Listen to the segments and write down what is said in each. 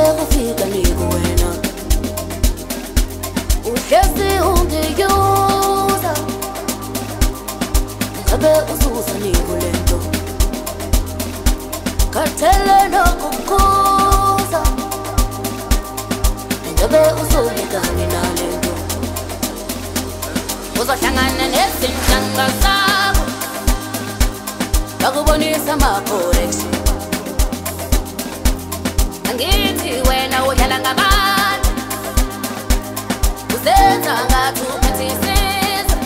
kufika nikuwena uhlezi ungiyuza ngabe uzuza nikulento khathele nokukhuza ngabe uzolikani nalento uzohlangana nezinhlanga zakho bakubonisa ama-correction angithi wena udlala ngabantu uzenza ngathi uphethisiza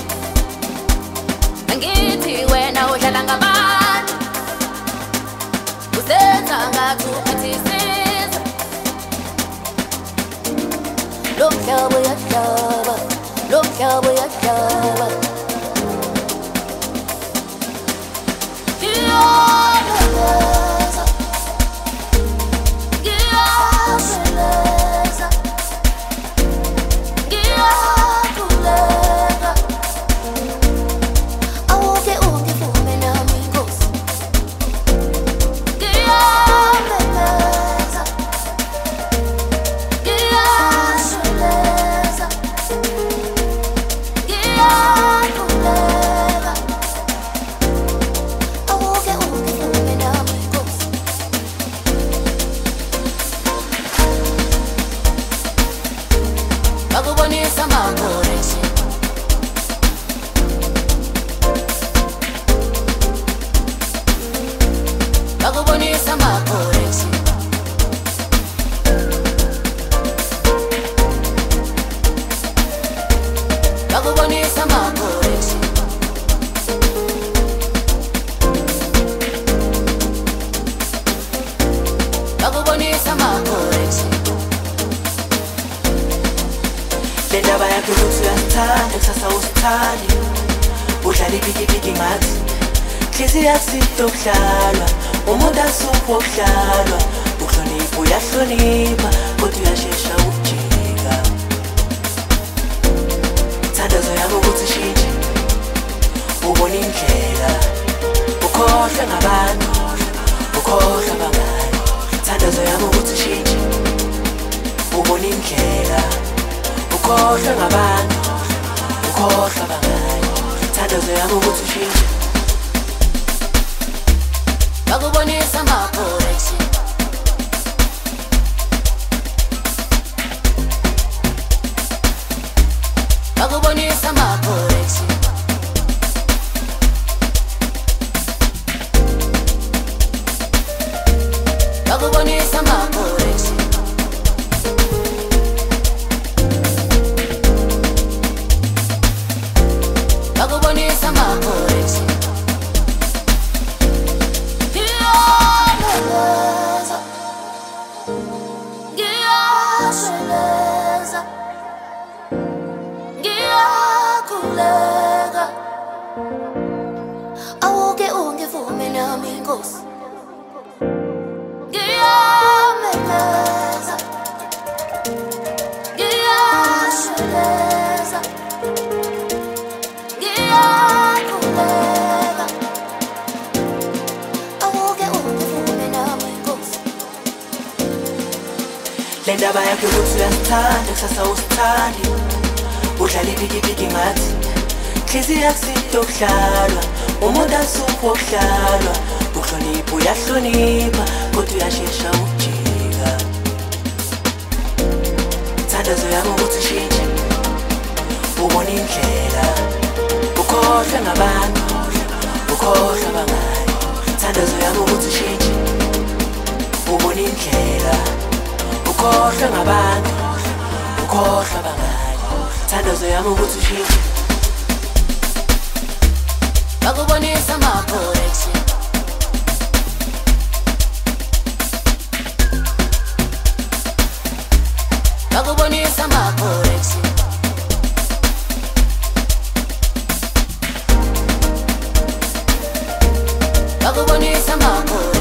angithi wena udlala ngabantu uzenza ngathi uphethisiza lo mhlaba uyahlaba lo mhlaba uyahlaba bakubonisa ama-correction bakubonisa ama-correction bakubonisa ama-correction bakubonisa ama-correction lendaba yakho ukuthi uyasithanda kusasa usithandi udlala ipikipiki ngathi hliziyo yakusito okudlalwa umuntu asupho okudlalwa uhlonipha uyahlonipha kodwa uyashesha ukujika thandazo yami ukuthi ishintshe ubona indlela ukhohlwe ngabantu ukhohlwa abangani thandazo yami ukuthi ishintshe ubona indlela ukhohlwe ngabantu ukhohlwa abangani thandazo yami ukuthi ushintshe bakubonisa ama-correction bakubonisa ama-correction bakubonisa ama-correction bakubonisa ama-correction ngiyasheleza ngiyakhuleka awuke ungivume nami Nkosi ngiyamemeza ngiyasheleza ngiyakhuleka awuke ungivume nami Nkosi lendaba yakho ukuthi uyasithanda kusasa usithandi udlala ipikipiki ngathi hliziyo yakusito okudlalwa umuntu asupho okudlalwa uhlonipha uyahlonipha kodwa uyashesha ukujika thandazo yami ukuthi ishintshe ubona indlela ukhohlwe ngabantu ukhohlwa abangani thandazo yami ukuthi ishintshe ubona indlela ukhohlwe ngabantu ukhohlwa abangani thandazo yami ukuthi ushintshe bakubonisa ama-correction bakubonisa ama-correction bakubonisa ama-correction